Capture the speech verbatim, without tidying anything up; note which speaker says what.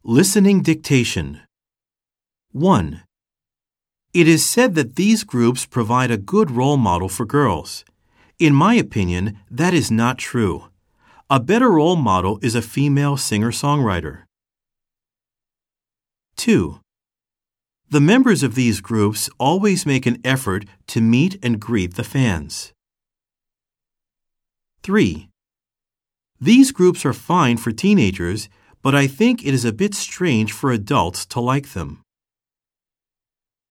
Speaker 1: Listening dictation. one. It is said that these groups provide a good role model for girls. In my opinion, that is not true. A better role model is a female singer-songwriter. two. The members of these groups always make an effort to meet and greet the fans. three. These groups are fine for teenagers, but I think it is a bit strange for adults to like them.